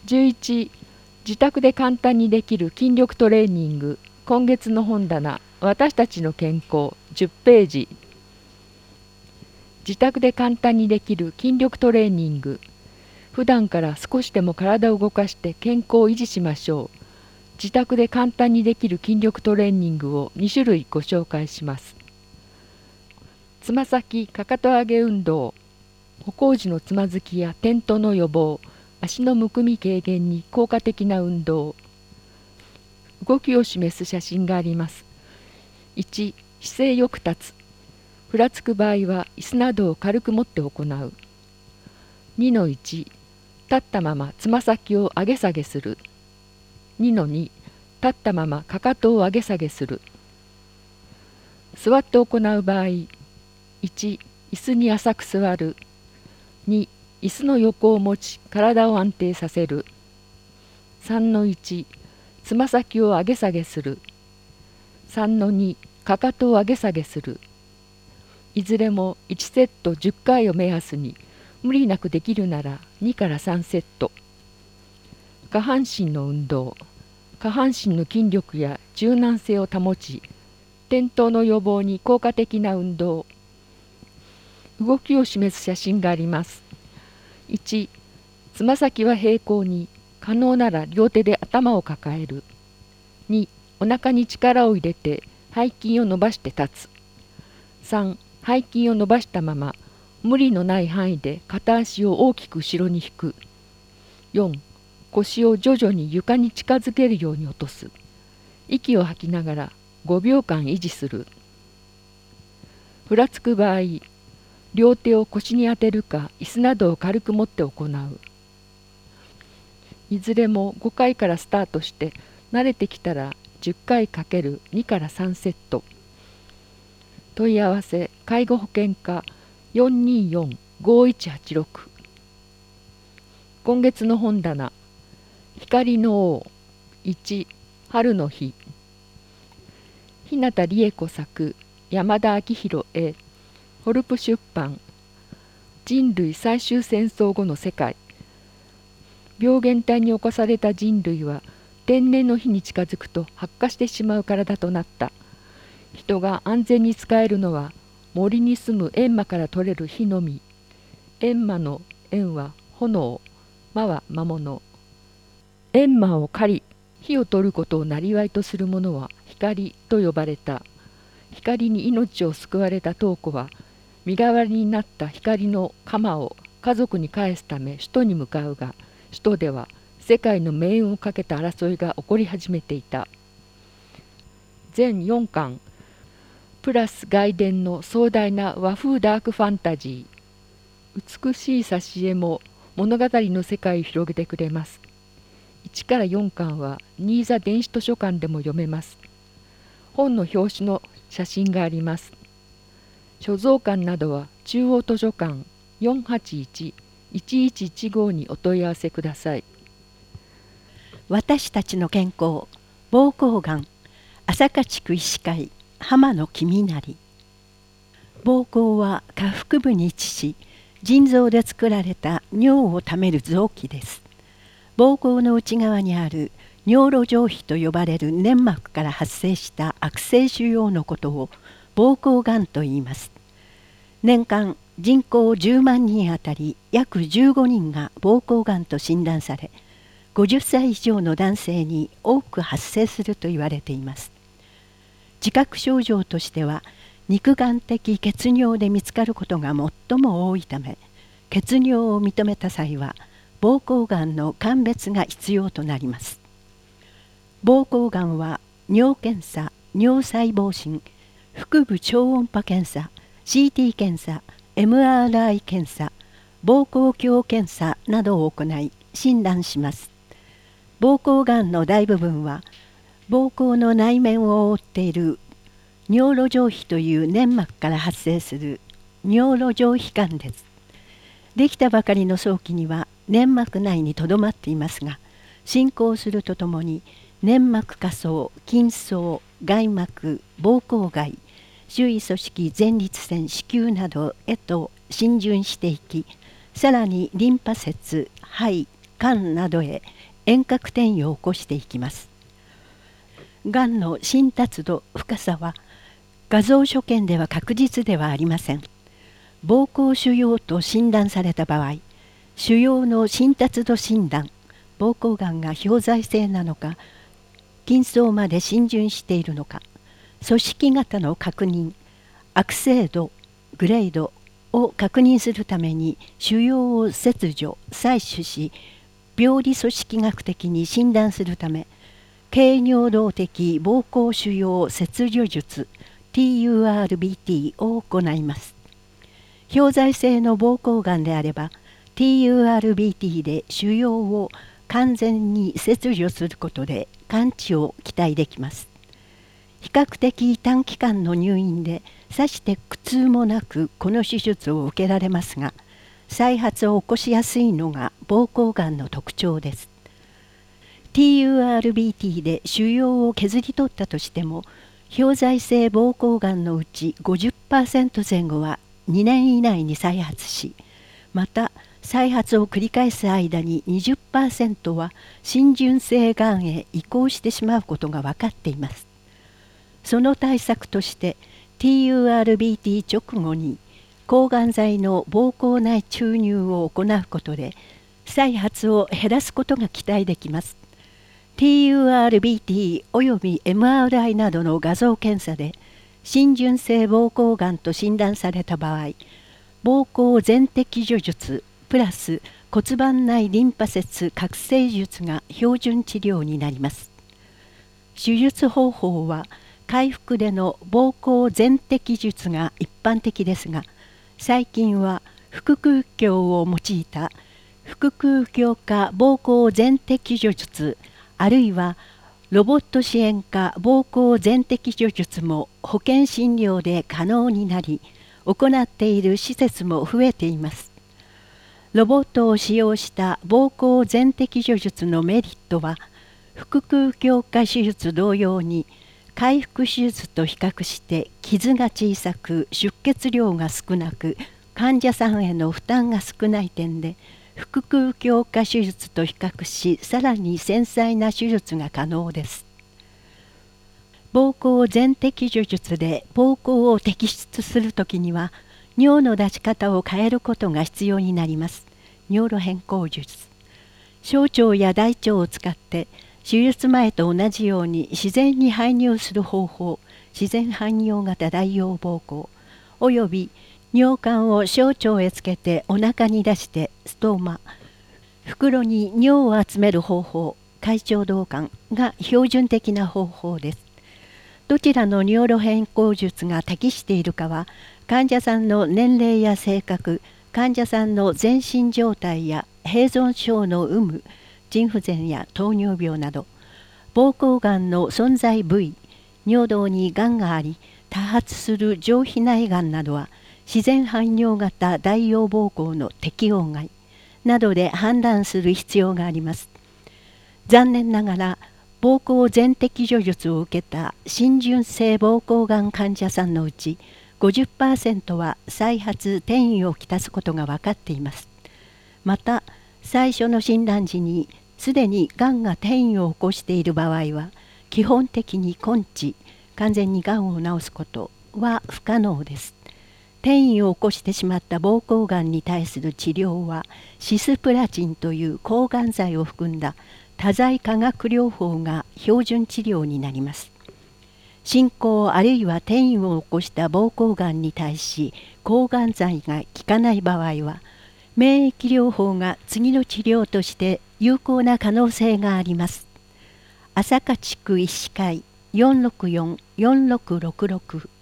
11、自宅で簡単にできる筋力トレーニング。今月の本棚、私たちの健康10ページ。自宅で簡単にできる筋力トレーニング。普段から少しでも体を動かして健康を維持しましょう。自宅で簡単にできる筋力トレーニングを2種類ご紹介します。つま先かかと上げ運動。歩行時のつまずきや転倒の予防、足のむくみ軽減に効果的な運動。動きを示す写真があります。1、姿勢よく立つ。ふらつく場合は椅子などを軽く持って行う。2-1、立ったままつま先を上げ下げする。2-2、立ったままかかとを上げ下げする。座って行う場合、1、椅子に浅く座る。2、椅子の横を持ち体を安定させる。3-1、つま先を上げ下げする。3-2、かかとを上げ下げする。いずれも1セット10回を目安に、無理なくできるなら2から3セット。下半身の運動。下半身の筋力や柔軟性を保ち、転倒の予防に効果的な運動。動きを示す写真があります。1、つま先は平行に、可能なら両手で頭を抱える。2、お腹に力を入れて背筋を伸ばして立つ。3、背筋を伸ばしたまま、無理のない範囲で片足を大きく後ろに引く。4、腰を徐々に床に近づけるように落とす。息を吐きながら5秒間維持する。ふらつく場合、両手を腰に当てるか椅子などを軽く持って行う。いずれも5回からスタートして慣れてきたら10回 ×2 から3セット。問い合わせ介護保険課 424-5186。今月の本棚、光の王1、春の日。日向理恵子作、山田明宏絵、ホルプ出版。人類最終戦争後の世界。病原体に侵された人類は天然の火に近づくと発火してしまう体となった。人が安全に使えるのは森に住む閻魔から取れる火のみ。閻魔の閻は炎、魔は魔物。閻魔を狩り、火を取ることを生りとする者は光と呼ばれた。光に命を救われた桃子は、身代わりになった光の鎌を家族に返すため首都に向かうが、首都では世界の命運をかけた争いが起こり始めていた。全4巻、プラス外伝の壮大な和風ダークファンタジー。美しい挿絵も物語の世界を広げてくれます。1から4巻は新座電子図書館でも読めます。本の表紙の写真があります。所蔵館などは中央図書館 481-1115 にお問い合わせください。 私たちの健康、膀胱がん、朝霞地区医師会、浜野君成。膀胱は下腹部に位置し、腎臓で作られた尿をためる臓器です。膀胱の内側にある尿路上皮と呼ばれる粘膜から発生した悪性腫瘍のことを膀胱がんと言います。年間人口10万人あたり約15人が膀胱がんと診断され、50歳以上の男性に多く発生すると言われています。自覚症状としては、肉眼的血尿で見つかることが最も多いため、血尿を認めた際は膀胱がんの鑑別が必要となります。膀胱がんは尿検査、尿細胞診、腹部超音波検査、CT 検査、MRI 検査、膀胱鏡検査などを行い診断します。膀胱がんの大部分は膀胱の内面を覆っている尿路上皮という粘膜から発生する尿路上皮管です。できたばかりの早期には粘膜内にとどまっていますが、進行するとともに粘膜下層、筋層、外膜、膀胱外、周囲組織前立腺、子宮などへと浸潤していき、さらにリンパ節、肺、 肝などへ遠隔転移を起こしていきます。がんの進達度、深さは画像所見では確実ではありません。膀胱腫瘍と診断された場合、腫瘍の進達度診断、膀胱がんが表在性なのか、筋層まで浸潤しているのか、組織型の確認、悪性度、グレードを確認するために腫瘍を切除、採取し、病理組織学的に診断するため、経尿道的膀胱腫瘍切除術 TURBT を行います。表在性の膀胱がんであれば TURBT で腫瘍を完全に切除することで完治を期待できます。比較的短期間の入院でさして苦痛もなくこの手術を受けられますが、再発を起こしやすいのが膀胱がんの特徴です。TURBT で腫瘍を削り取ったとしても、表在性膀胱がんのうち 50% 前後は2年以内に再発し、また再発を繰り返す間に 20% は浸潤性がんへ移行してしまうことが分かっています。その対策として TURBT 直後に抗がん剤の膀胱内注入を行うことで再発を減らすことが期待できます。TURBT および MRI などの画像検査で浸潤性膀胱がんと診断された場合、膀胱全摘除術プラス骨盤内リンパ節覚醒術が標準治療になります。手術方法は開腹での膀胱全摘術が一般的ですが、最近は腹腔鏡を用いた腹腔鏡下膀胱全摘除術あるいはロボット支援下膀胱全摘除術も保険診療で可能になり、行っている施設も増えています。ロボットを使用した膀胱全摘除術のメリットは、腹腔鏡下手術同様に開腹手術と比較して傷が小さく出血量が少なく患者さんへの負担が少ない点で、腹腔鏡下手術と比較しさらに繊細な手術が可能です。膀胱全摘除術で膀胱を摘出するときには尿の出し方を変えることが必要になります。尿路変更術。小腸や大腸を使って手術前と同じように自然に排尿する方法、自然排尿型代用膀胱および尿管を小腸へつけてお腹に出してストーマ、袋に尿を集める方法、開腸導管が標準的な方法です。どちらの尿路変更術が適しているかは、患者さんの年齢や性格、患者さんの全身状態や併存症の有無、腎不全や糖尿病など、膀胱がんの存在部位、尿道にがんがあり多発する上皮内がんなどは自然排尿型代用膀胱の適用外などで判断する必要があります。残念ながら膀胱全摘除術を受けた浸潤性膀胱がん患者さんのうち 50% は再発転移をきたすことが分かっています。また最初の診断時にすでにがんが転移を起こしている場合は基本的に根治、完全にがんを治すことは不可能です。転移を起こしてしまった膀胱がんに対する治療はシスプラチンという抗がん剤を含んだ多剤化学療法が標準治療になります。進行あるいは転移を起こした膀胱がんに対し抗がん剤が効かない場合は免疫療法が次の治療として有効な可能性があります。朝霞地区医師会464-4666